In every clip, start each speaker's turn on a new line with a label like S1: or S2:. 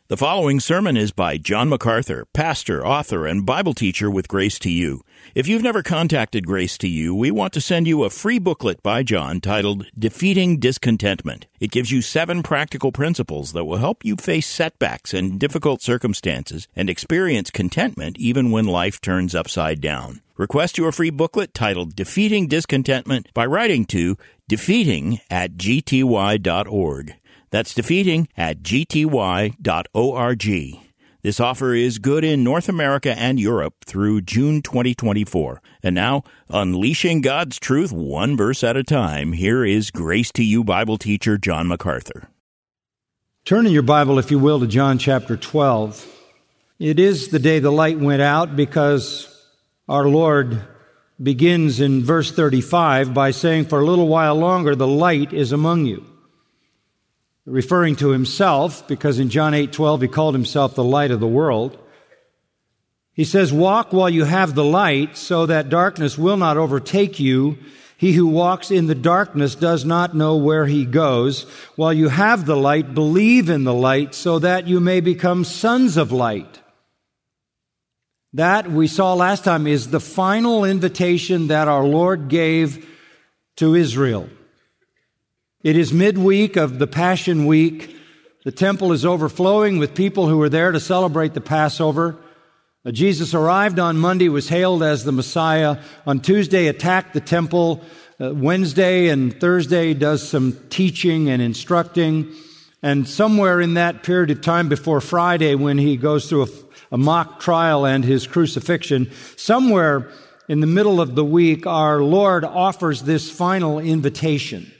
S1: The following sermon is by John MacArthur, pastor, author, and Bible teacher with Grace to You. If you've never contacted Grace to You, we want to send you a free booklet by John titled Defeating Discontentment. It gives you 7 practical principles that will help you face setbacks and difficult circumstances and experience contentment even when life turns upside down. Request your free booklet titled Defeating Discontentment by writing to defeating@gty.org. That's defeating@gty.org. This offer is good in North America and Europe through June 2024. And now, unleashing God's truth one verse at a time, here is Grace to You Bible teacher John MacArthur.
S2: Turn in your Bible, if you will, to John chapter 12. It is the day the light went out because our Lord begins in verse 35 by saying, "For a little while longer the light is among you." Referring to himself, because in John 8:12 he called himself the light of the world. He says, "Walk while you have the light, so that darkness will not overtake you. He who walks in the darkness does not know where he goes. While you have the light, believe in the light, so that you may become sons of light." That, we saw last time, is the final invitation that our Lord gave to Israel. It is midweek of the Passion Week. The temple is overflowing with people who are there to celebrate the Passover. Jesus arrived on Monday, was hailed as the Messiah. On Tuesday, attacked the temple. Wednesday and Thursday does some teaching and instructing. And somewhere in that period of time before Friday, when he goes through a mock trial and his crucifixion, somewhere in the middle of the week, our Lord offers this final invitation.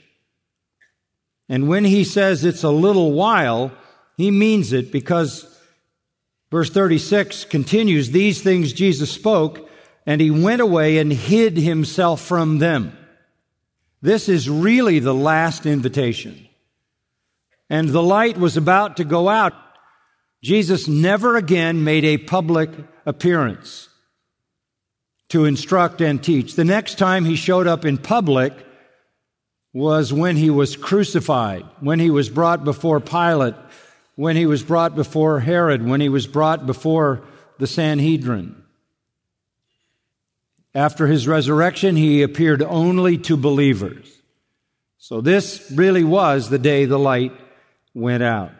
S2: And when he says it's a little while, he means it, because verse 36 continues, "These things Jesus spoke, and he went away and hid himself from them." This is really the last invitation. And the light was about to go out. Jesus never again made a public appearance to instruct and teach. The next time he showed up in public was when he was crucified, when he was brought before Pilate, when he was brought before Herod, when he was brought before the Sanhedrin. After his resurrection, he appeared only to believers. So this really was the day the light went out.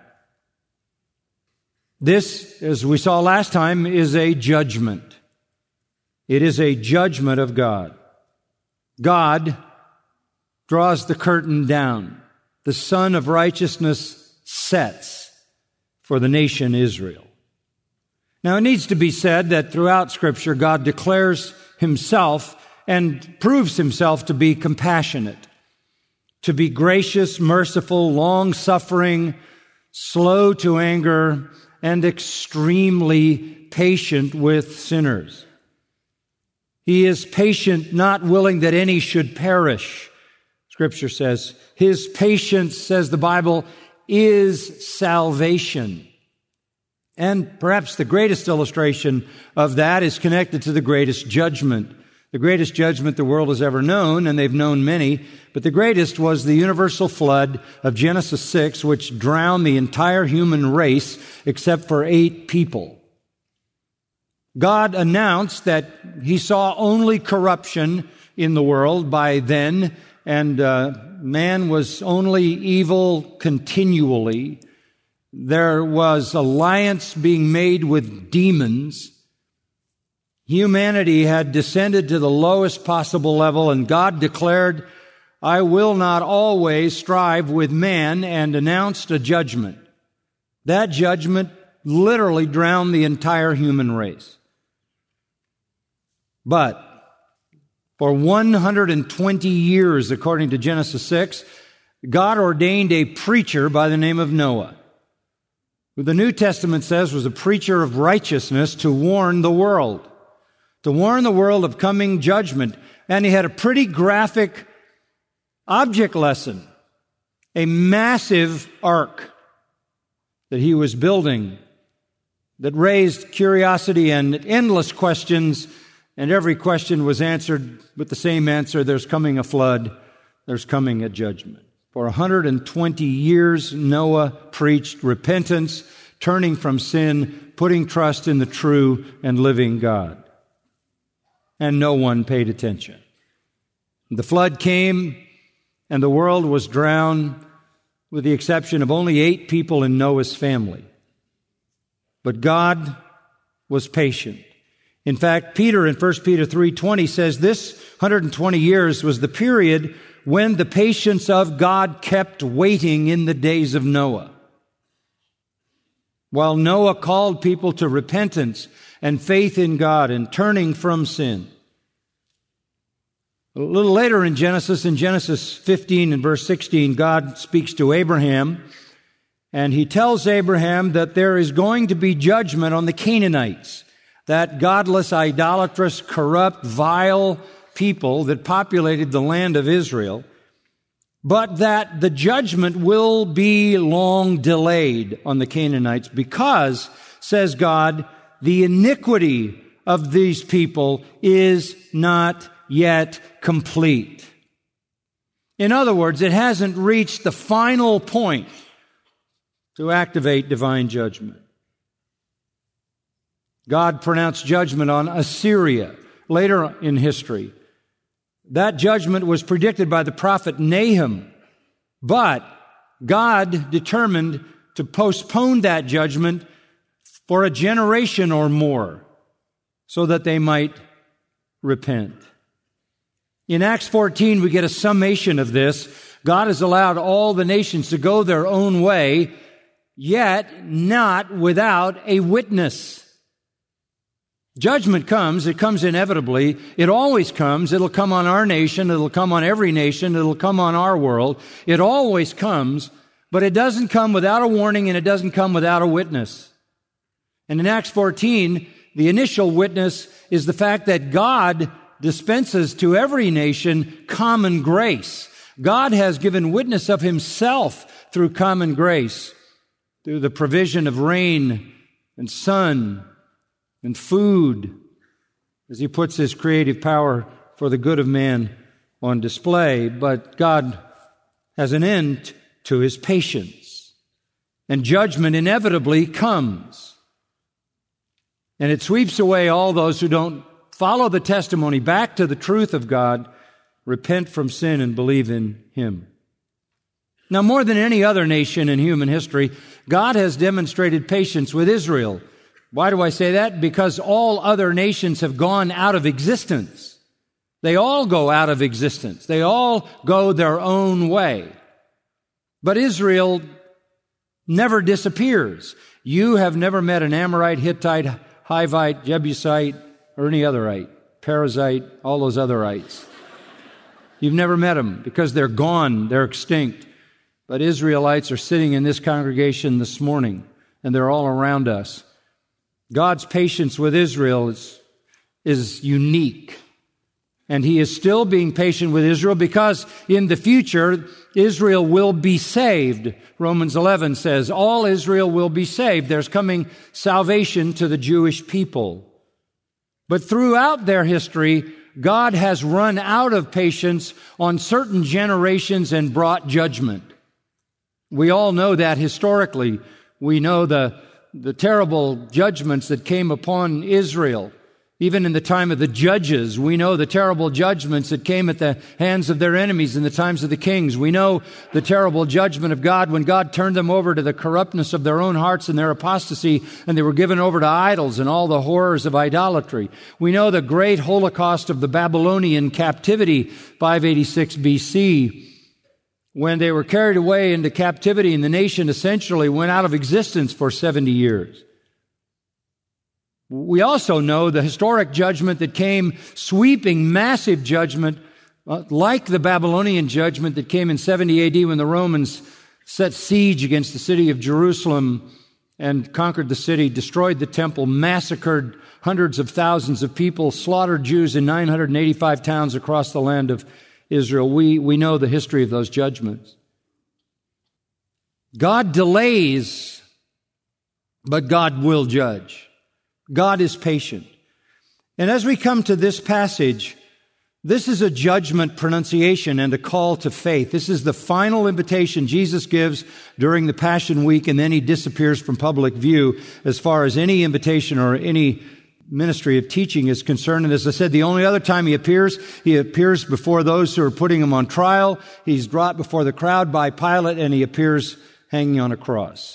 S2: This, as we saw last time, is a judgment. It is a judgment of God. God draws the curtain down. The sun of righteousness sets for the nation Israel. Now, it needs to be said that throughout Scripture, God declares himself and proves himself to be compassionate, to be gracious, merciful, long-suffering, slow to anger, and extremely patient with sinners. He is patient, not willing that any should perish. Scripture says, his patience, says the Bible, is salvation. And perhaps the greatest illustration of that is connected to the greatest judgment. The greatest judgment the world has ever known, and they've known many, but the greatest was the universal flood of Genesis 6, which drowned the entire human race except for 8 people. God announced that he saw only corruption in the world by then, and man was only evil continually. There was alliance being made with demons. Humanity had descended to the lowest possible level, and God declared, "I will not always strive with man," and announced a judgment. That judgment literally drowned the entire human race. But for 120 years, according to Genesis 6, God ordained a preacher by the name of Noah, who the New Testament says was a preacher of righteousness, to warn the world of coming judgment. And he had a pretty graphic object lesson, a massive ark that he was building that raised curiosity and endless questions. And every question was answered with the same answer: there's coming a flood, there's coming a judgment. For 120 years, Noah preached repentance turning from sin, putting trust in the true and living God. And no one paid attention. The flood came, and the world was drowned, with the exception of only 8 people in Noah's family. But God was patient. In fact, Peter in 1 Peter 3:20 says this 120 years was the period when the patience of God kept waiting in the days of Noah. While Noah called people to repentance and faith in God and turning from sin. A little later in Genesis 15 and verse 16, God speaks to Abraham, and he tells Abraham that there is going to be judgment on the Canaanites, that godless, idolatrous, corrupt, vile people that populated the land of Israel, but that the judgment will be long delayed on the Canaanites because, says God, the iniquity of these people is not yet complete. In other words, it hasn't reached the final point to activate divine judgment. God pronounced judgment on Assyria later in history. That judgment was predicted by the prophet Nahum, but God determined to postpone that judgment for a generation or more so that they might repent. In Acts 14, we get a summation of this. God has allowed all the nations to go their own way, yet not without a witness. Judgment comes. It comes inevitably. It always comes. It'll come on our nation. It'll come on every nation. It'll come on our world. It always comes, but it doesn't come without a warning, and it doesn't come without a witness. And in Acts 14, the initial witness is the fact that God dispenses to every nation common grace. God has given witness of himself through common grace, through the provision of rain and sun and food, as he puts his creative power for the good of man on display. But God has an end to his patience, and judgment inevitably comes. And it sweeps away all those who don't follow the testimony back to the truth of God, repent from sin, and believe in him. Now, more than any other nation in human history, God has demonstrated patience with Israel. Why do I say that? Because all other nations have gone out of existence. They all go out of existence. They all go their own way. But Israel never disappears. You have never met an Amorite, Hittite, Hivite, Jebusite, or any otherite, Perizzite, all those otherites. You've never met them because they're gone, they're extinct. But Israelites are sitting in this congregation this morning, and they're all around us. God's patience with Israel is unique. And he is still being patient with Israel because in the future, Israel will be saved. Romans 11 says, all Israel will be saved. There's coming salvation to the Jewish people. But throughout their history, God has run out of patience on certain generations and brought judgment. We all know that historically. We know the terrible judgments that came upon Israel. Even in the time of the judges, we know the terrible judgments that came at the hands of their enemies in the times of the kings. We know the terrible judgment of God when God turned them over to the corruptness of their own hearts and their apostasy, and they were given over to idols and all the horrors of idolatry. We know the great Holocaust of the Babylonian captivity, 586 BC, when they were carried away into captivity and the nation essentially went out of existence for 70 years. We also know the historic judgment that came, sweeping, massive judgment, like the Babylonian judgment that came in 70 AD when the Romans set siege against the city of Jerusalem and conquered the city, destroyed the temple, massacred hundreds of thousands of people, slaughtered Jews in 985 towns across the land of Israel. We know the history of those judgments. God delays, but God will judge. God is patient. And as we come to this passage, This is a judgment pronunciation and a call to faith. This is the final invitation Jesus gives during the Passion Week, and then he disappears from public view as far as any invitation or any ministry of teaching is concerned. And as I said, the only other time he appears before those who are putting him on trial. He's brought before the crowd by Pilate, and he appears hanging on a cross.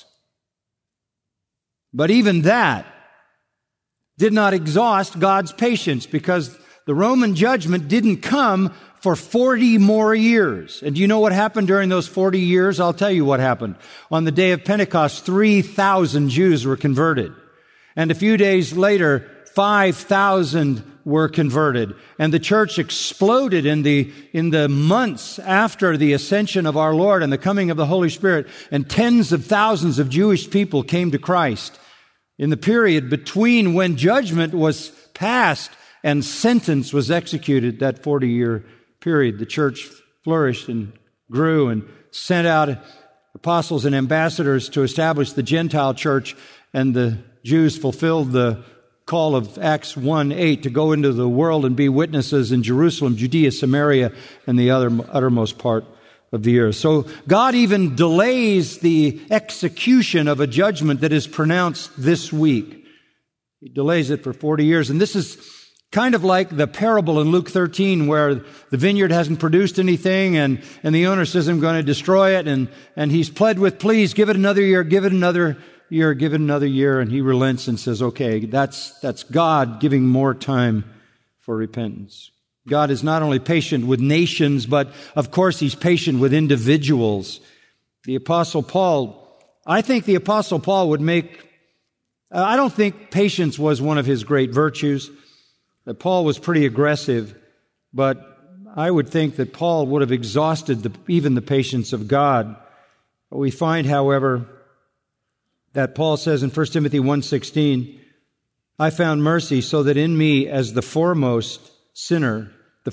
S2: But even that did not exhaust God's patience, because the Roman judgment didn't come for 40 more years. And do you know what happened during those 40 years? I'll tell you what happened. On the day of Pentecost, 3,000 Jews were converted. And a few days later, 5,000 were converted. And the church exploded in the months after the ascension of our Lord and the coming of the Holy Spirit. And tens of thousands of Jewish people came to Christ. In the period between when judgment was passed and sentence was executed, that 40-year period, the church flourished and grew and sent out apostles and ambassadors to establish the Gentile church, and the Jews fulfilled the call of Acts 1:8 to go into the world and be witnesses in Jerusalem, Judea, Samaria, and the uttermost part of the earth. So God even delays the execution of a judgment that is pronounced this week. He delays it for 40 years. And this is kind of like the parable in Luke 13 where the vineyard hasn't produced anything and the owner says, I'm going to destroy it. And he's pled with, please give it another year, give it another year, give it another year. And he relents and says, okay, that's God giving more time for repentance. God is not only patient with nations, but of course he's patient with individuals. The Apostle Paul, I think the Apostle Paul would I don't think patience was one of his great virtues. That Paul was pretty aggressive, but I would think that Paul would have exhausted even the patience of God. We find, however, that Paul says in 1 Timothy 1:16, I found mercy so that in me as the foremost sinner,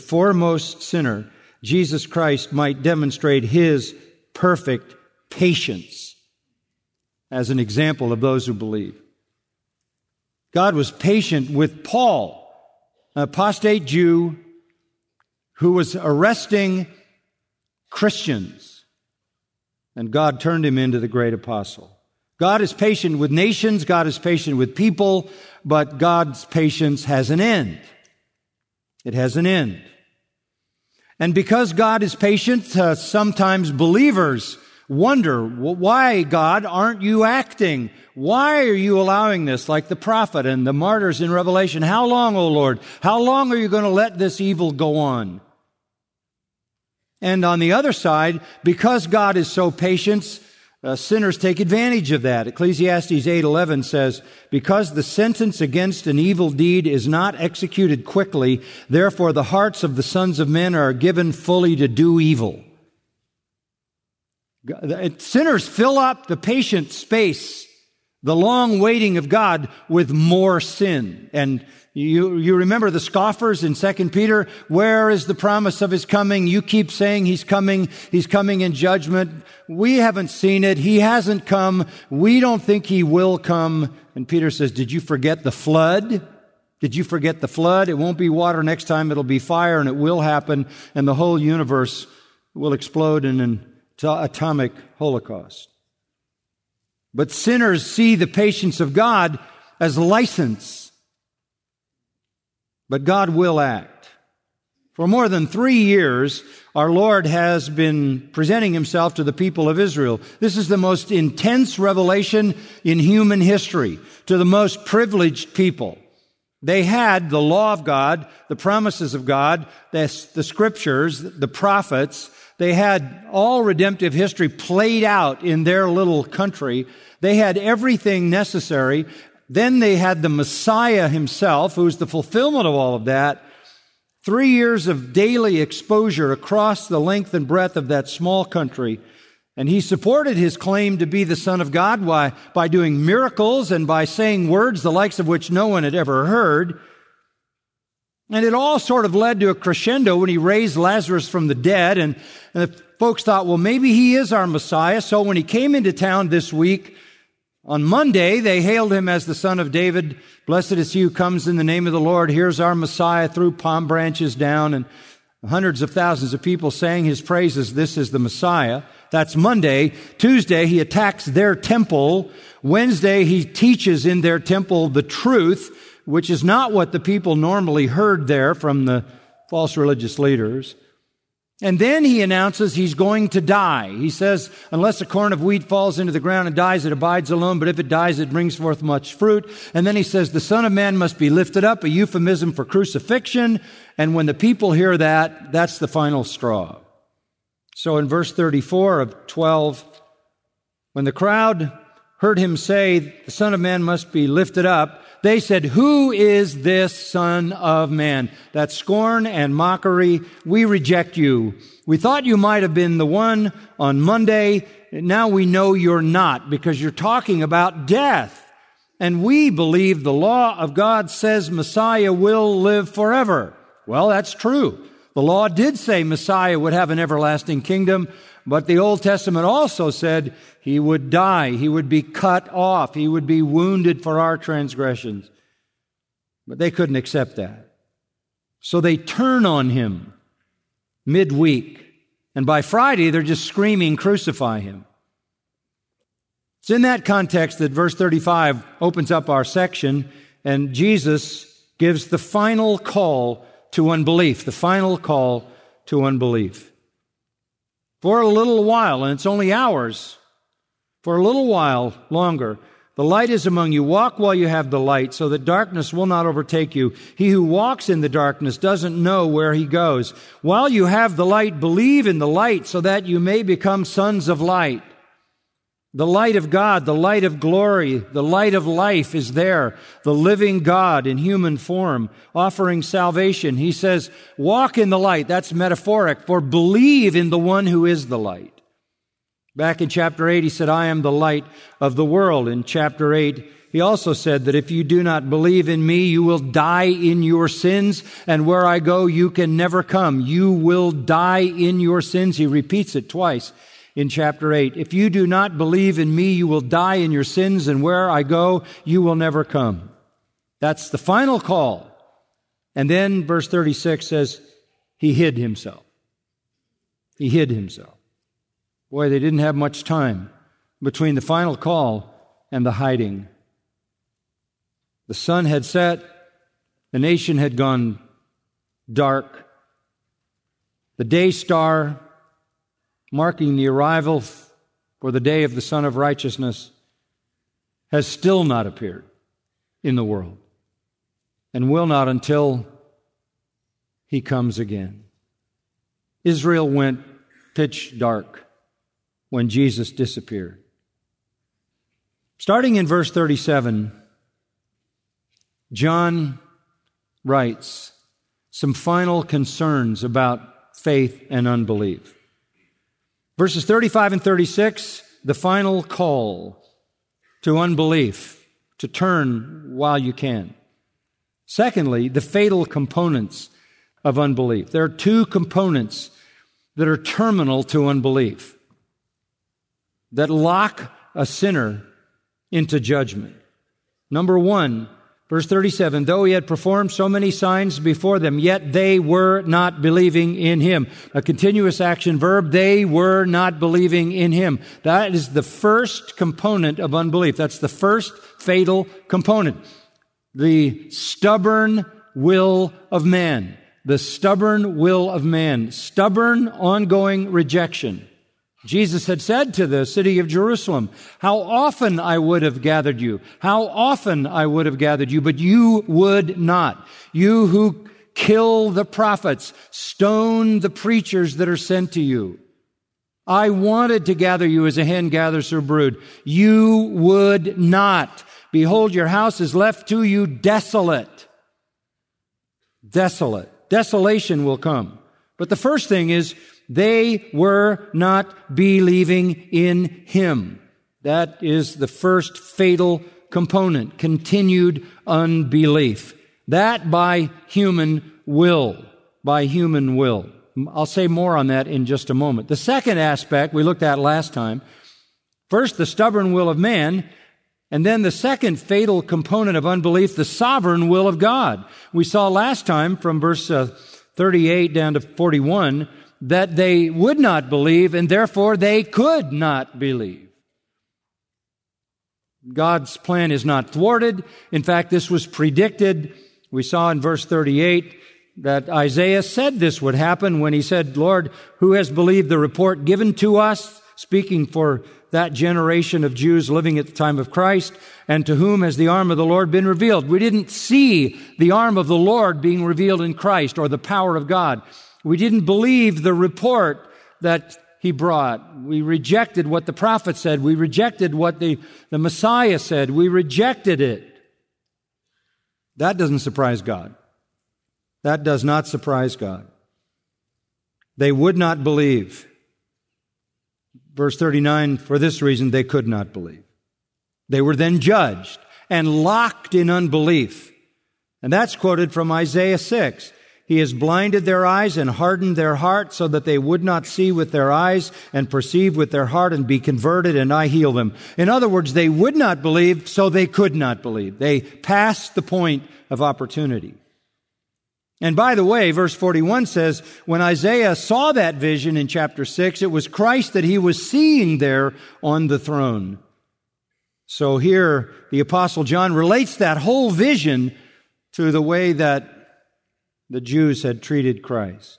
S2: Jesus Christ might demonstrate his perfect patience as an example of those who believe. God was patient with Paul, an apostate Jew who was arresting Christians, and God turned him into the great apostle. God is patient with nations, God is patient with people, but God's patience has an end. It has an end. And because God is patient, sometimes believers wonder, why, God, aren't you acting? Why are you allowing this? Like the prophet and the martyrs in Revelation. How long, O Lord? How long are you going to let this evil go on? And on the other side, because God is so patient, sinners take advantage of that. Ecclesiastes 8:11 says, because the sentence against an evil deed is not executed quickly, therefore the hearts of the sons of men are given fully to do evil. Sinners fill up the patient space, the long waiting of God, with more sin. And you remember the scoffers in 2 Peter, where is the promise of his coming? You keep saying he's coming in judgment. We haven't seen it. He hasn't come. We don't think he will come. And Peter says, did you forget the flood? Did you forget the flood? It won't be water next time. It'll be fire, and it will happen. And the whole universe will explode in an atomic holocaust. But sinners see the patience of God as license. But God will act. For more than 3 years, our Lord has been presenting himself to the people of Israel. This is the most intense revelation in human history to the most privileged people. They had the law of God, the promises of God, the scriptures, the prophets. They had all redemptive history played out in their little country. They had everything necessary. Then they had the Messiah himself, who's the fulfillment of all of that. 3 years of daily exposure across the length and breadth of that small country. And he supported his claim to be the Son of God by doing miracles and by saying words the likes of which no one had ever heard. And it all sort of led to a crescendo when he raised Lazarus from the dead. And the folks thought, well, maybe he is our Messiah. So when he came into town this week, On Monday, they hailed him as the Son of David. Blessed is he who comes in the name of the Lord. Here's our Messiah. Threw palm branches down, and hundreds of thousands of people sang his praises. This is the Messiah. That's Monday. Tuesday, he attacks their temple. Wednesday, he teaches in their temple the truth, which is not what the people normally heard there from the false religious leaders. And then he announces he's going to die. He says, unless a corn of wheat falls into the ground and dies, it abides alone, but if it dies, it brings forth much fruit. And then he says, the Son of Man must be lifted up, a euphemism for crucifixion. And when the people hear that, that's the final straw. So in verse 34 of 12, when the crowd heard him say, the Son of Man must be lifted up, they said, who is this Son of Man? That's scorn and mockery. We reject you. We thought you might have been the one on Monday. Now we know you're not, because you're talking about death. And we believe the law of God says Messiah will live forever. Well, that's true. The law did say Messiah would have an everlasting kingdom, but the Old Testament also said he would die, he would be cut off, he would be wounded for our transgressions. But they couldn't accept that. So they turn on him midweek, and by Friday they're just screaming, crucify him. It's in that context that verse 35 opens up our section, and Jesus gives the final call to unbelief, the final call to unbelief. For a little while, and it's only hours, for a little while longer, the light is among you. Walk while you have the light, so that darkness will not overtake you. He who walks in the darkness doesn't know where he goes. While you have the light, believe in the light, so that you may become sons of light. The light of God, the light of glory, the light of life is there. The living God in human form, offering salvation. He says, walk in the light. That's metaphoric for believe in the one who is the light. Back in chapter 8, he said, I am the light of the world. In chapter 8, he also said that if you do not believe in me, you will die in your sins, and where I go, you can never come. You will die in your sins. He repeats it twice in chapter 8. If you do not believe in me, you will die in your sins, and where I go, you will never come. That's the final call. And then verse 36 says, he hid himself. He hid himself. Boy, they didn't have much time between the final call and the hiding. The sun had set. The nation had gone dark. The day star, marking the arrival for the day of the Son of Righteousness, has still not appeared in the world, and will not until he comes again. Israel went pitch dark when Jesus disappeared. Starting in verse 37, John writes some final concerns about faith and unbelief. Verses 35 and 36, the final call to unbelief, to turn while you can. Secondly, the fatal components of unbelief. There are two components that are terminal to unbelief, that lock a sinner into judgment. Number one, verse 37, though he had performed so many signs before them, yet they were not believing in him. A continuous action verb, they were not believing in him. That is the first component of unbelief. That's the first fatal component. The stubborn will of man. The stubborn will of man. Stubborn, ongoing rejection. Jesus had said to the city of Jerusalem, how often I would have gathered you, how often I would have gathered you, but you would not. You who kill the prophets, stone the preachers that are sent to you. I wanted to gather you as a hen gathers her brood. You would not. Behold, your house is left to you desolate. Desolate. Desolation will come. But the first thing is, they were not believing in him. That is the first fatal component, continued unbelief. That by human will. By human will. I'll say more on that in just a moment. The second aspect we looked at last time, first the stubborn will of man, And then the second fatal component of unbelief, the sovereign will of God. We saw last time from verse 38 down to 41 that they would not believe and therefore they could not believe. God's plan is not thwarted. In fact, this was predicted. We saw in verse 38 that Isaiah said this would happen when he said, Lord, who has believed the report given to us, speaking for that generation of Jews living at the time of Christ, and to whom has the arm of the Lord been revealed? We didn't see the arm of the Lord being revealed in Christ or the power of God. We didn't believe the report that He brought. We rejected what the prophet said. We rejected what the Messiah said. We rejected it. That doesn't surprise God. That does not surprise God. They would not believe. Verse 39, for this reason they could not believe. They were then judged and locked in unbelief. And that's quoted from Isaiah 6. He has blinded their eyes and hardened their heart so that they would not see with their eyes and perceive with their heart and be converted, and I heal them. In other words, they would not believe, so they could not believe. They passed the point of opportunity. And by the way, verse 41 says, when Isaiah saw that vision in chapter 6, it was Christ that he was seeing there on the throne. So here, the Apostle John relates that whole vision to the way that the Jews had treated Christ.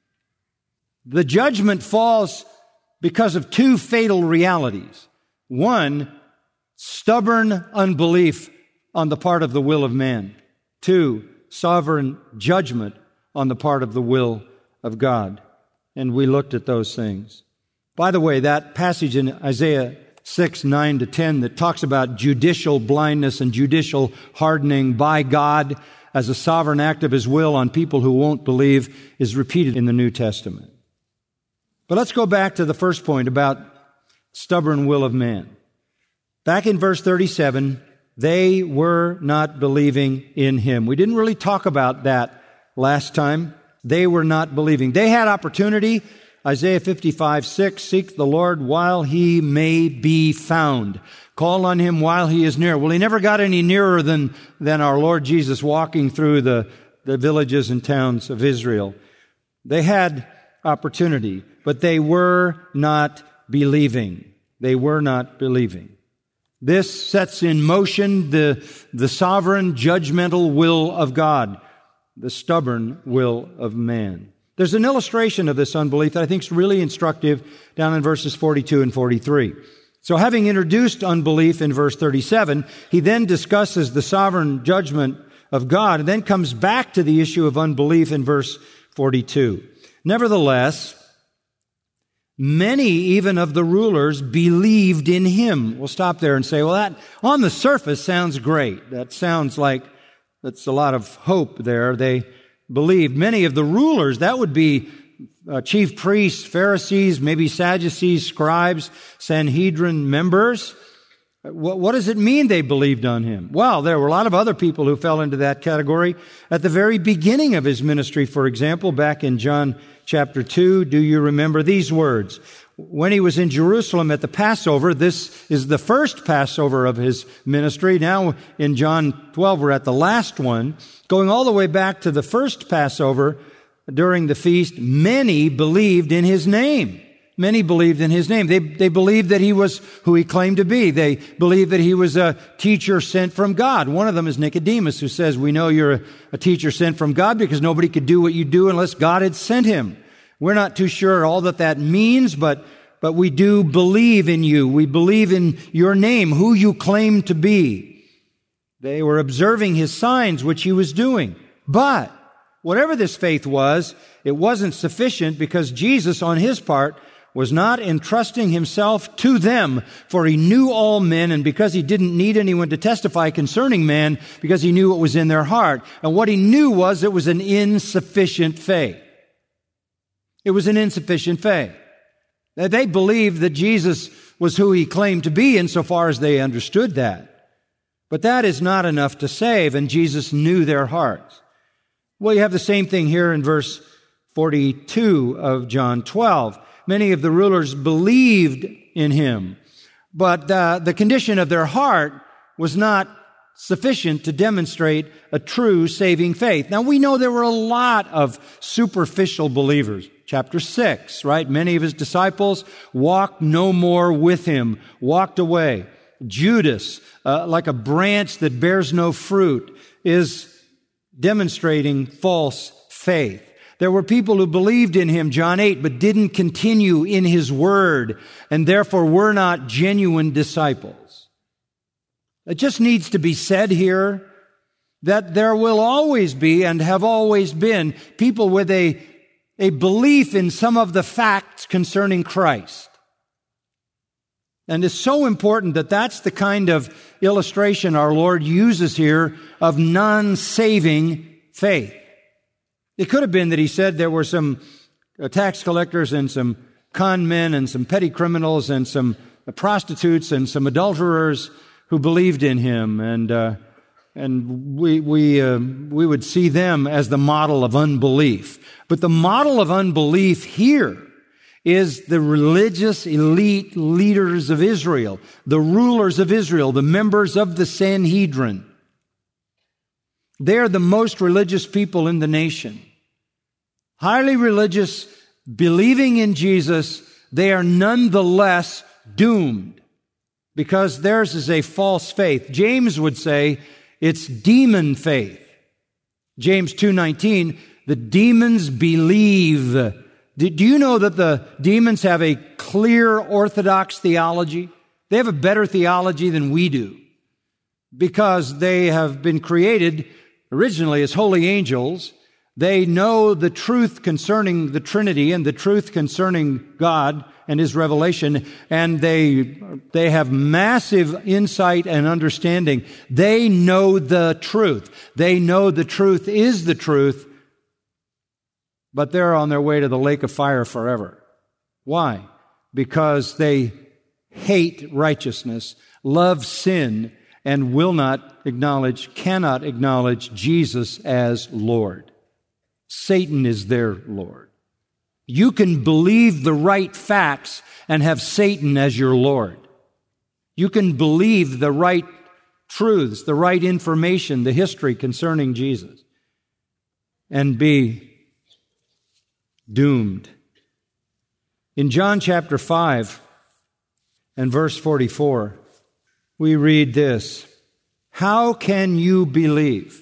S2: The judgment falls because of two fatal realities. One, stubborn unbelief on the part of the will of man. Two, sovereign judgment on the part of the will of God. And we looked at those things. By the way, that passage in Isaiah 6, 9 to 10 that talks about judicial blindness and judicial hardening by God as a sovereign act of His will on people who won't believe is repeated in the New Testament. But let's go back to the first point about stubborn will of man. Back in verse 37, they were not believing in Him. We didn't really talk about that last time. They were not believing. They had opportunity. Isaiah 55, 6, seek the Lord while He may be found. Call on Him while He is near. Well, He never got any nearer than our Lord Jesus walking through the villages and towns of Israel. They had opportunity, but they were not believing. They were not believing. This sets in motion the sovereign judgmental will of God, the stubborn will of man. There's an illustration of this unbelief that I think is really instructive down in verses 42 and 43. So having introduced unbelief in verse 37, he then discusses the sovereign judgment of God and then comes back to the issue of unbelief in verse 42. Nevertheless, many even of the rulers believed in Him. We'll stop there and say, well, that on the surface sounds great. That sounds like that's a lot of hope there. They believed. Many of the rulers, that would be chief priests, Pharisees, maybe Sadducees, scribes, Sanhedrin members. What does it mean they believed on Him? Well, there were a lot of other people who fell into that category. At the very beginning of His ministry, for example, back in John chapter 2, do you remember these words? When He was in Jerusalem at the Passover, this is the first Passover of His ministry. Now in John 12, we're at the last one. Going all the way back to the first Passover during the feast, many believed in His name. Many believed in His name. They believed that He was who He claimed to be. They believed that He was a teacher sent from God. One of them is Nicodemus, who says, we know you're a teacher sent from God because nobody could do what you do unless God had sent Him. We're not too sure all that means, but we do believe in you. We believe in your name, who you claim to be. They were observing His signs, which He was doing. But whatever this faith was, it wasn't sufficient because Jesus, on His part, was not entrusting Himself to them, for He knew all men, and because He didn't need anyone to testify concerning man, because He knew what was in their heart. And what He knew was it was an insufficient faith. It was an insufficient faith. They believed that Jesus was who He claimed to be insofar as they understood that. But that is not enough to save, and Jesus knew their hearts. Well, you have the same thing here in verse 42 of John 12. Many of the rulers believed in Him, but the condition of their heart was not sufficient to demonstrate a true saving faith. Now, we know there were a lot of superficial believers. Chapter 6, right? Many of his disciples walked no more with him, walked away. Judas, like a branch that bears no fruit, is demonstrating false faith. There were people who believed in him, John 8, but didn't continue in his word, and therefore were not genuine disciples. It just needs to be said here that there will always be and have always been people with a belief in some of the facts concerning Christ. And it's so important that that's the kind of illustration our Lord uses here of non-saving faith. It could have been that he said there were some tax collectors and some con men and some petty criminals and some prostitutes and some adulterers who believed in him, and we would see them as the model of unbelief. But the model of unbelief here is the religious elite leaders of Israel, the rulers of Israel, the members of the Sanhedrin. They're the most religious people in the nation. Highly religious, believing in Jesus, they are nonetheless doomed because theirs is a false faith. James would say it's demon faith. James 2:19, the demons believe. Do you know that the demons have a clear orthodox theology? They have a better theology than we do because they have been created originally as holy angels. They know the truth concerning the Trinity and the truth concerning God and His revelation, and they have massive insight and understanding. They know the truth. They know the truth is the truth, but they're on their way to the lake of fire forever. Why? Because they hate righteousness, love sin, and cannot acknowledge Jesus as Lord. Satan is their Lord. You can believe the right facts and have Satan as your Lord. You can believe the right truths, the right information, the history concerning Jesus, and be doomed. In John chapter 5 and verse 44, we read this: "How can you believe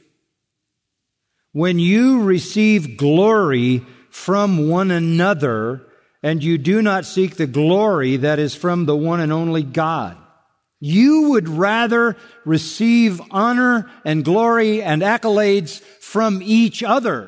S2: when you receive glory from one another, and you do not seek the glory that is from the one and only God?" You would rather receive honor and glory and accolades from each other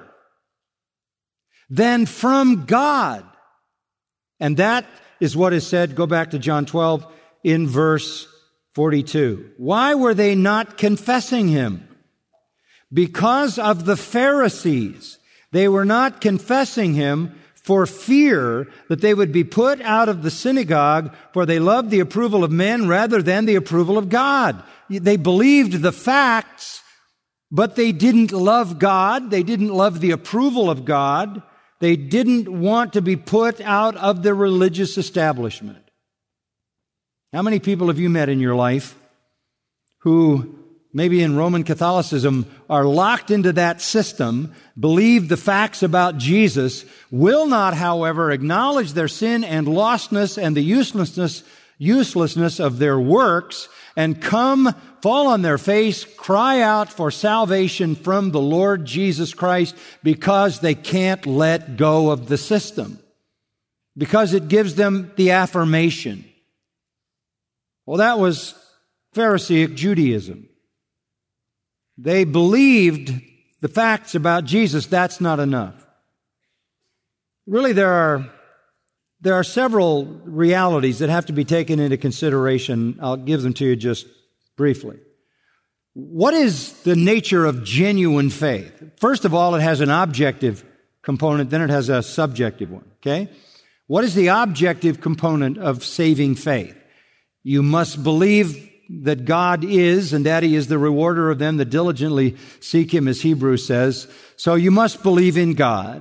S2: than from God. And that is what is said, go back to John 12, in verse 42. Why were they not confessing him? Because of the Pharisees. They were not confessing him for fear that they would be put out of the synagogue, for they loved the approval of men rather than the approval of God. They believed the facts, but they didn't love God. They didn't love the approval of God. They didn't want to be put out of the religious establishment. How many people have you met in your life who maybe in Roman Catholicism are locked into that system, believe the facts about Jesus, will not, however, acknowledge their sin and lostness and the uselessness of their works, and fall on their face, cry out for salvation from the Lord Jesus Christ because they can't let go of the system, because it gives them the affirmation. Well, that was Pharisaic Judaism. They believed the facts about Jesus. That's not enough. Really, there are several realities that have to be taken into consideration. I'll give them to you just briefly. What is the nature of genuine faith? First of all, it has an objective component, then it has a subjective one, okay? What is the objective component of saving faith? You must believe that God is, and that He is the rewarder of them that diligently seek Him, as Hebrews says. So you must believe in God.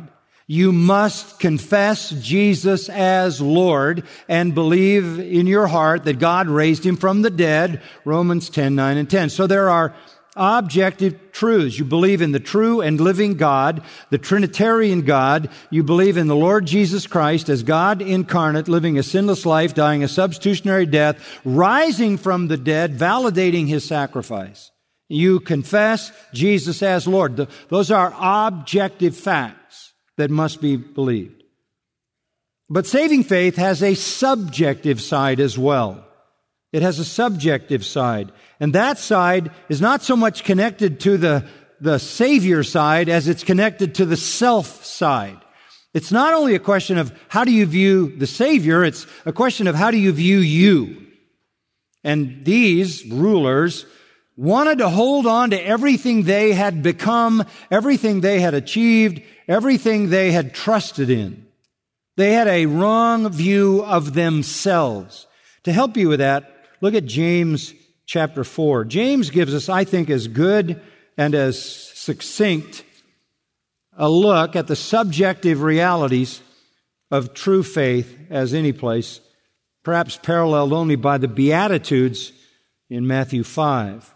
S2: You must confess Jesus as Lord and believe in your heart that God raised Him from the dead, Romans 10:9 and 10. So there are objective truths. You believe in the true and living God, the Trinitarian God. You believe in the Lord Jesus Christ as God incarnate, living a sinless life, dying a substitutionary death, rising from the dead, validating His sacrifice. You confess Jesus as Lord. Those are objective facts that must be believed. But saving faith has a subjective side as well. It has a subjective side. And that side is not so much connected to the Savior side as it's connected to the self side. It's not only a question of how do you view the Savior, it's a question of how do you view you. And these rulers wanted to hold on to everything they had become, everything they had achieved, everything they had trusted in. They had a wrong view of themselves. To help you with that, look at James chapter 4. James gives us, I think, as good and as succinct a look at the subjective realities of true faith as any place, perhaps paralleled only by the Beatitudes in Matthew 5.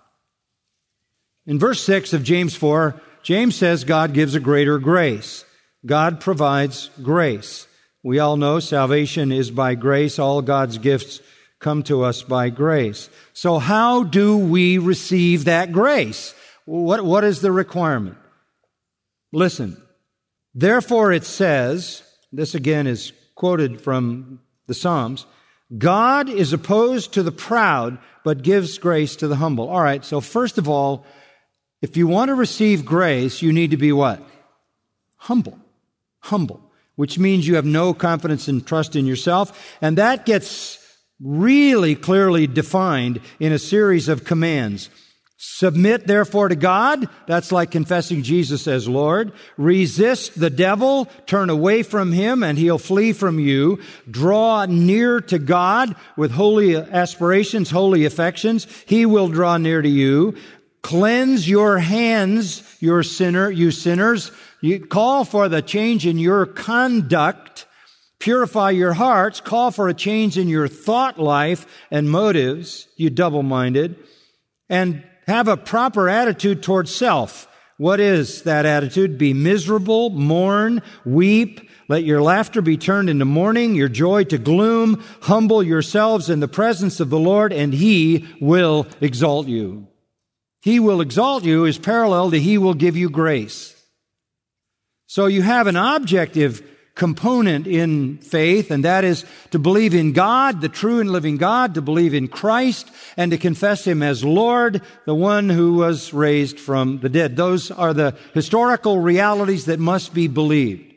S2: In verse 6 of James 4, James says God gives a greater grace. God provides grace. We all know salvation is by grace. All God's gifts come to us by grace. So how do we receive that grace? What is the requirement? Listen. Therefore it says, this again is quoted from the Psalms, God is opposed to the proud, but gives grace to the humble. All right, so first of all, if you want to receive grace, you need to be what? Humble. Humble. Which means you have no confidence and trust in yourself. And that gets really clearly defined in a series of commands. Submit therefore to God. That's like confessing Jesus as Lord. Resist the devil. Turn away from him and he'll flee from you. Draw near to God with holy aspirations, holy affections. He will draw near to you. Cleanse your hands, you sinners. You call for the change in your conduct. Purify your hearts. Call for a change in your thought life and motives, you double-minded. And have a proper attitude towards self. What is that attitude? Be miserable, mourn, weep. Let your laughter be turned into mourning, your joy to gloom. Humble yourselves in the presence of the Lord, and He will exalt you. He will exalt you is parallel to He will give you grace. So you have an objective component in faith, and that is to believe in God, the true and living God, to believe in Christ, and to confess Him as Lord, the one who was raised from the dead. Those are the historical realities that must be believed.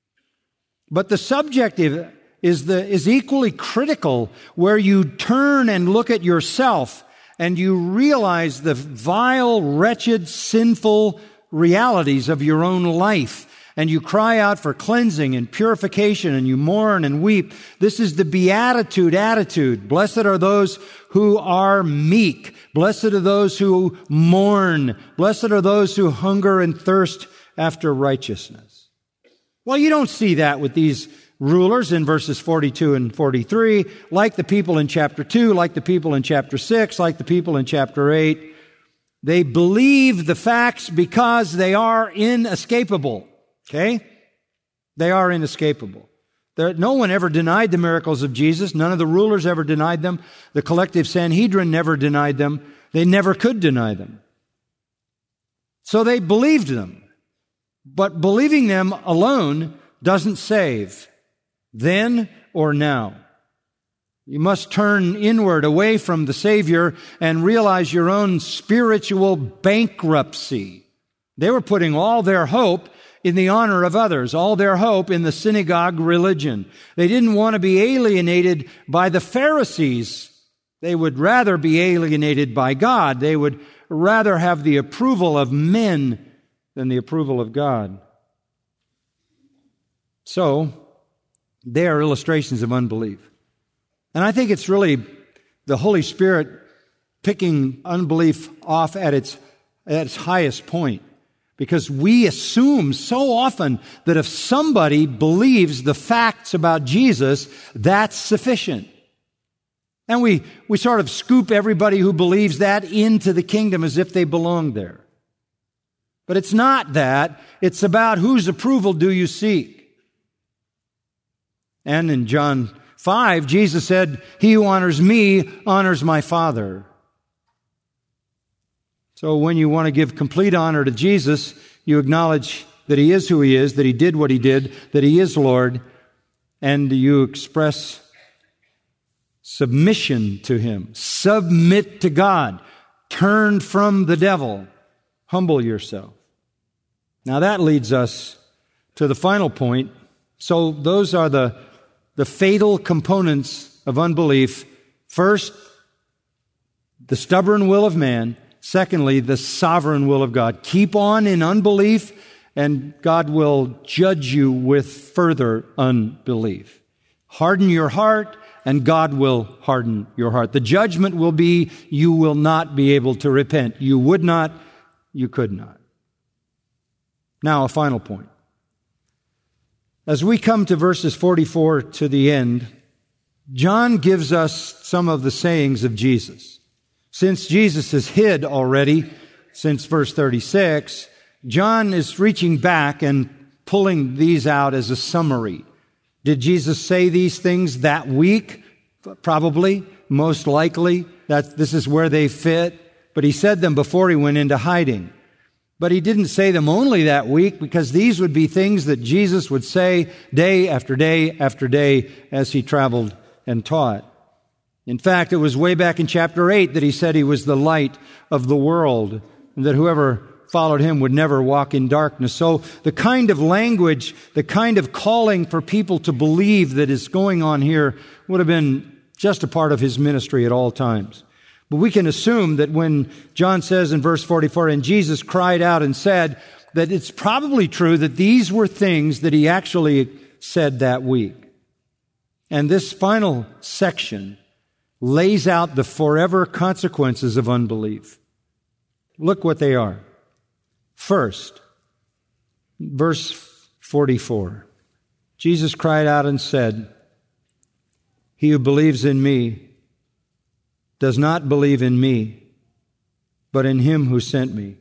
S2: But the subjective is equally critical, where you turn and look at yourself and you realize the vile, wretched, sinful realities of your own life. And you cry out for cleansing and purification, and you mourn and weep. This is the beatitude attitude. Blessed are those who are meek. Blessed are those who mourn. Blessed are those who hunger and thirst after righteousness. Well, you don't see that with these rulers in verses 42 and 43, like the people in chapter 2, like the people in chapter 6, like the people in chapter 8. They believe the facts because they are inescapable. Okay? They are inescapable. No one ever denied the miracles of Jesus. None of the rulers ever denied them. The collective Sanhedrin never denied them. They never could deny them. So they believed them. But believing them alone doesn't save, then or now. You must turn inward, away from the Savior, and realize your own spiritual bankruptcy. They were putting all their hope in the honor of others, all their hope in the synagogue religion. They didn't want to be alienated by the Pharisees. They would rather be alienated by God. They would rather have the approval of men than the approval of God. So, they are illustrations of unbelief. And I think it's really the Holy Spirit picking unbelief off at its highest point. Because we assume so often that if somebody believes the facts about Jesus, that's sufficient. And we sort of scoop everybody who believes that into the kingdom as if they belong there. But it's not that. It's about whose approval do you seek. And in John 5, Jesus said, "He who honors me honors my Father." So when you want to give complete honor to Jesus, you acknowledge that He is who He is, that He did what He did, that He is Lord, and you express submission to Him. Submit to God. Turn from the devil. Humble yourself. Now that leads us to the final point. So those are the fatal components of unbelief. First, the stubborn will of man. Secondly, the sovereign will of God. Keep on in unbelief, and God will judge you with further unbelief. Harden your heart, and God will harden your heart. The judgment will be, you will not be able to repent. You would not, you could not. Now, a final point. As we come to verses 44 to the end, John gives us some of the sayings of Jesus. Since Jesus is hid already, since verse 36, John is reaching back and pulling these out as a summary. Did Jesus say these things that week? Probably, most likely, that this is where they fit. But He said them before He went into hiding. But He didn't say them only that week, because these would be things that Jesus would say day after day after day as He traveled and taught. In fact, it was way back in chapter 8 that He said He was the light of the world, and that whoever followed Him would never walk in darkness. So the kind of language, the kind of calling for people to believe that is going on here would have been just a part of His ministry at all times. But we can assume that when John says in verse 44, "And Jesus cried out and said," that it's probably true that these were things that He actually said that week. And this final section lays out the forever consequences of unbelief. Look what they are. First, verse 44. Jesus cried out and said, "He who believes in me does not believe in me, but in Him who sent me.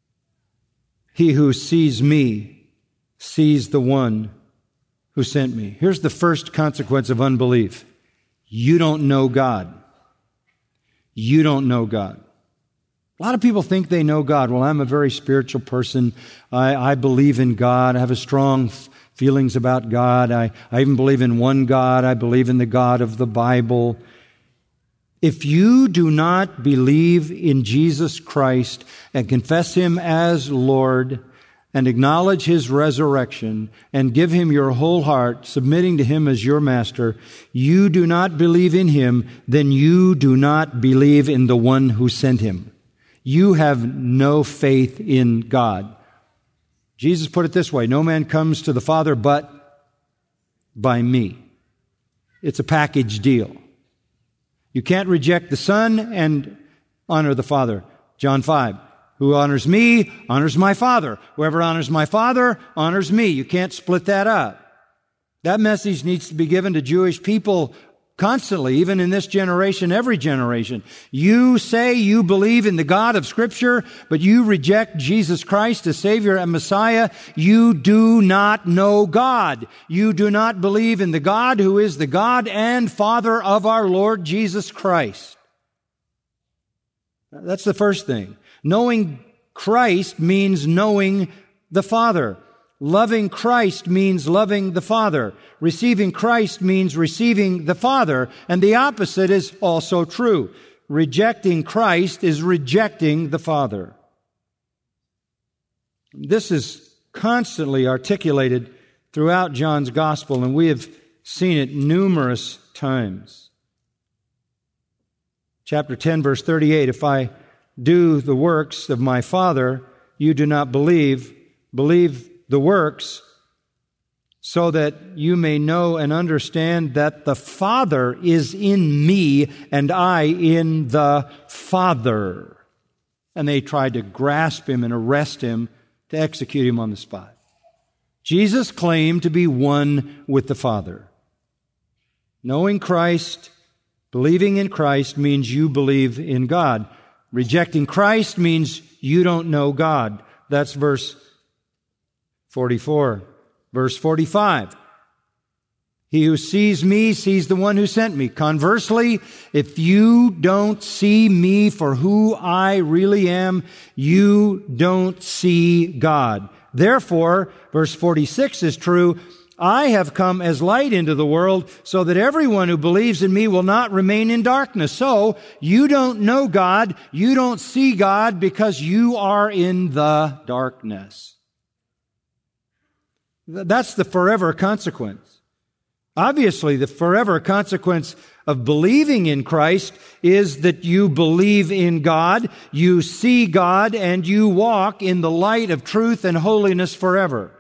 S2: He who sees me sees the one who sent me." Here's the first consequence of unbelief. You don't know God. You don't know God. A lot of people think they know God. Well, I'm a very spiritual person. I believe in God. I have a strong feelings about God. I even believe in one God. I believe in the God of the Bible. If you do not believe in Jesus Christ and confess Him as Lord and acknowledge His resurrection and give Him your whole heart, submitting to Him as your master, you do not believe in Him, then you do not believe in the one who sent Him. You have no faith in God. Jesus put it this way, "No man comes to the Father but by me." It's a package deal. You can't reject the Son and honor the Father. John 5. "Who honors me, honors my Father. Whoever honors my Father, honors me." You can't split that up. That message needs to be given to Jewish people constantly, even in this generation, every generation. You say you believe in the God of Scripture, but you reject Jesus Christ as Savior and Messiah. You do not know God. You do not believe in the God who is the God and Father of our Lord Jesus Christ. That's the first thing. Knowing Christ means knowing the Father. Loving Christ means loving the Father. Receiving Christ means receiving the Father. And the opposite is also true. Rejecting Christ is rejecting the Father. This is constantly articulated throughout John's Gospel, and we have seen it numerous times. Chapter 10, verse 38, "If I do the works of my Father, you do not believe. Believe the works, so that you may know and understand that the Father is in me and I in the Father." And they tried to grasp Him and arrest Him to execute him on the spot. Jesus claimed to be one with the Father. Knowing Christ, believing in Christ means you believe in God. Rejecting Christ means you don't know God. That's verse 44. Verse 45. He who sees me sees the one who sent me. Conversely, if you don't see me for who I really am, you don't see God. Therefore, verse 46 is true, I have come as light into the world so that everyone who believes in me will not remain in darkness. So, you don't know God, you don't see God because you are in the darkness. That's the forever consequence. Obviously, the forever consequence of believing in Christ is that you believe in God, you see God, and you walk in the light of truth and holiness forever.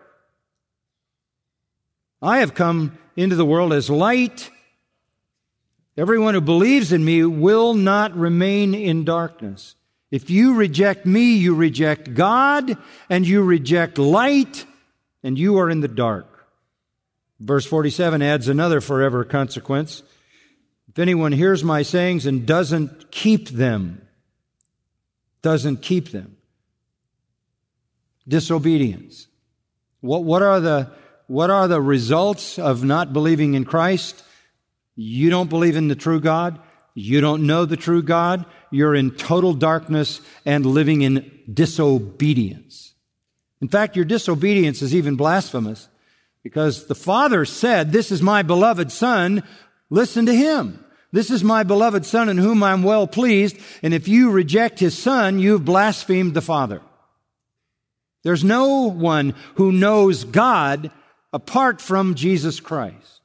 S2: I have come into the world as light. Everyone who believes in me will not remain in darkness. If you reject me, you reject God, and you reject light, and you are in the dark. Verse 47 adds another forever consequence. If anyone hears my sayings and doesn't keep them, disobedience. What are the results of not believing in Christ? You don't believe in the true God. You don't know the true God. You're in total darkness and living in disobedience. In fact, your disobedience is even blasphemous because the Father said, "This is my beloved Son, listen to Him. This is my beloved Son in whom I'm well pleased." And if you reject His Son, you've blasphemed the Father. There's no one who knows God apart from Jesus Christ.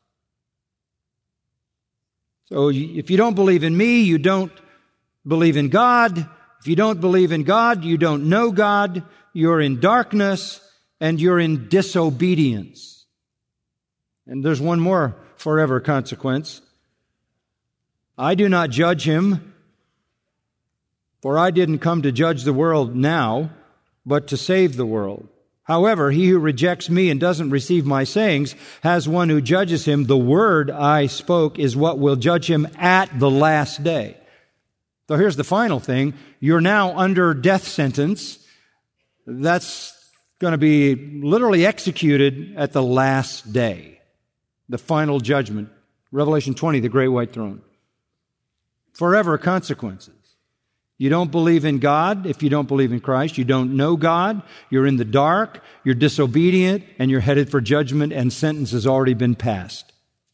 S2: So if you don't believe in me, you don't believe in God. If you don't believe in God, you don't know God. You're in darkness and you're in disobedience. And there's one more forever consequence. I do not judge him, for I didn't come to judge the world now, but to save the world. However, he who rejects me and doesn't receive my sayings has one who judges him. The word I spoke is what will judge him at the last day. So here's the final thing. You're now under death sentence. That's going to be literally executed at the last day. The final judgment. Revelation 20, the great white throne. Forever consequences. You don't believe in God if you don't believe in Christ. You don't know God. You're in the dark. You're disobedient, and you're headed for judgment, and sentence has already been passed.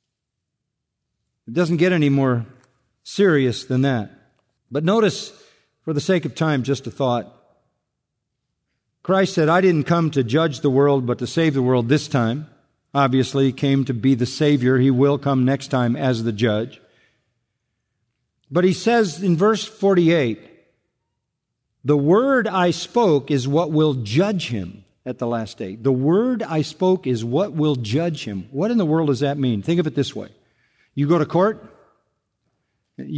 S2: It doesn't get any more serious than that. But notice, for the sake of time, just a thought. Christ said, I didn't come to judge the world, but to save the world this time. Obviously, He came to be the Savior. He will come next time as the judge. But He says in verse 48, the word I spoke is what will judge him at the last day. The word I spoke is what will judge him. What in the world does that mean? Think of it this way. You go to court, and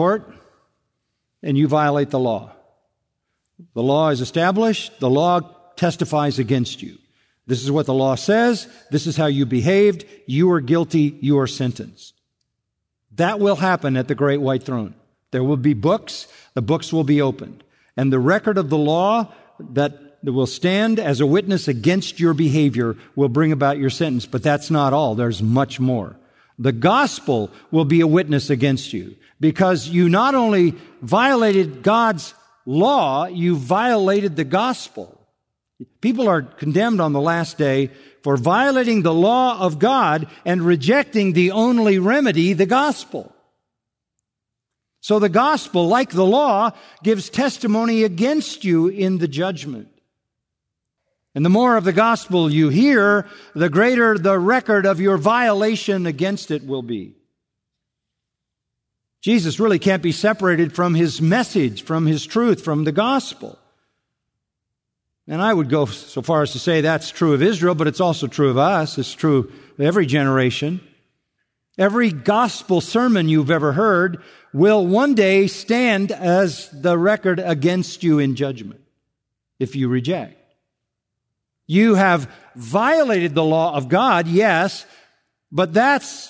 S2: you violate the law. The law is established. The law testifies against you. This is what the law says. This is how you behaved. You are guilty. You are sentenced. That will happen at the great white throne. There will be books. The books will be opened. And the record of the law that will stand as a witness against your behavior will bring about your sentence. But that's not all. There's much more. The gospel will be a witness against you because you not only violated God's law, you violated the gospel. People are condemned on the last day for violating the law of God and rejecting the only remedy, the gospel. So the gospel, like the law, gives testimony against you in the judgment. And the more of the gospel you hear, the greater the record of your violation against it will be. Jesus really can't be separated from His message, from His truth, from the gospel. And I would go so far as to say that's true of Israel, but it's also true of us. It's true of every generation. Every gospel sermon you've ever heard will one day stand as the record against you in judgment if you reject. You have violated the law of God, yes, but that's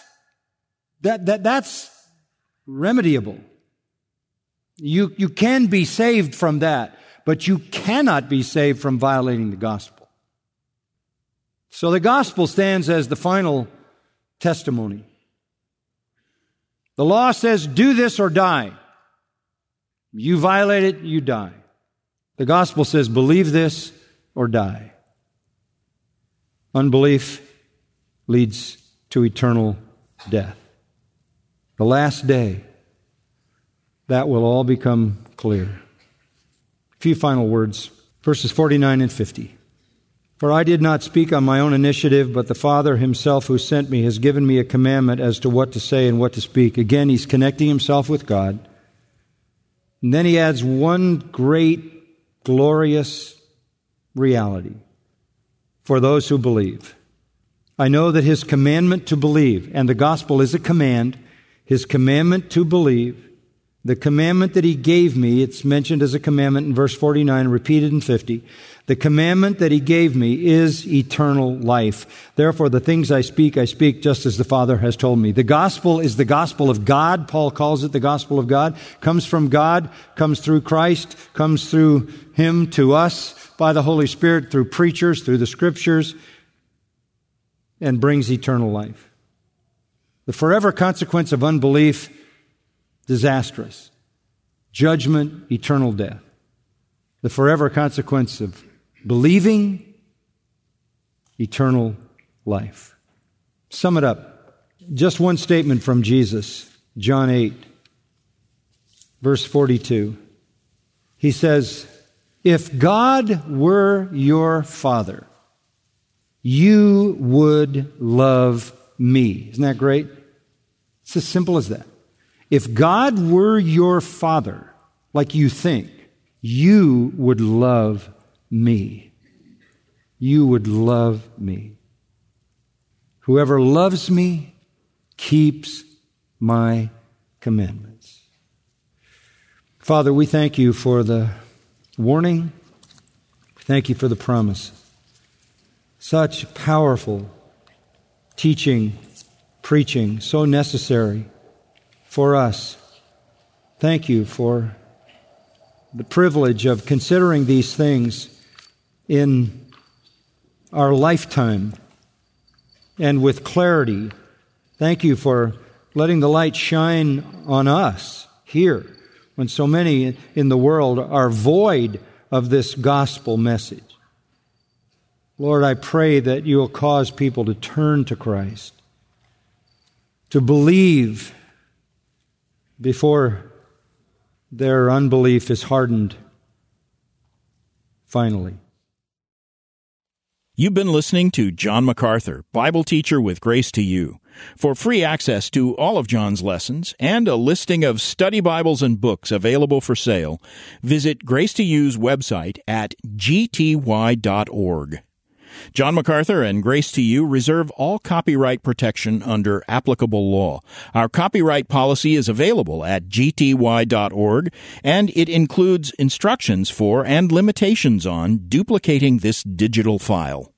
S2: remediable. You can be saved from that, but you cannot be saved from violating the gospel. So the gospel stands as the final testimony. The law says, do this or die. You violate it, you die. The gospel says, believe this or die. Unbelief leads to eternal death. The last day, that will all become clear. A few final words, verses 49 and 50. For I did not speak on my own initiative, but the Father himself who sent me has given me a commandment as to what to say and what to speak. Again, he's connecting himself with God. And then he adds one great, glorious reality for those who believe. I know that his commandment to believe, and the gospel is a command, his commandment to believe, the commandment that he gave me, it's mentioned as a commandment in verse 49, repeated in 50. The commandment that he gave me is eternal life. Therefore, the things I speak just as the Father has told me. The gospel is the gospel of God. Paul calls it the gospel of God. Comes from God, comes through Christ, comes through him to us by the Holy Spirit, through preachers, through the Scriptures, and brings eternal life. The forever consequence of unbelief, disastrous. Judgment, eternal death. The forever consequence of believing, eternal life. Sum it up. Just one statement from Jesus, John 8, verse 42. He says, if God were your Father, you would love me. Isn't that great? It's as simple as that. If God were your Father, like you think, you would love me. You would love me. Whoever loves me keeps my commandments. Father, we thank you for the warning. Thank you for the promise. Such powerful teaching, preaching, so necessary for us. Thank you for the privilege of considering these things in our lifetime and with clarity. Thank you for letting the light shine on us here when so many in the world are void of this gospel message. Lord, I pray that you will cause people to turn to Christ, to believe before their unbelief is hardened finally.
S1: You've been listening to John MacArthur, Bible teacher with Grace to You. For free access to all of John's lessons and a listing of study Bibles and books available for sale, visit Grace to You's website at gty.org. John MacArthur and Grace to You reserve all copyright protection under applicable law. Our copyright policy is available at gty.org, and it includes instructions for and limitations on duplicating this digital file.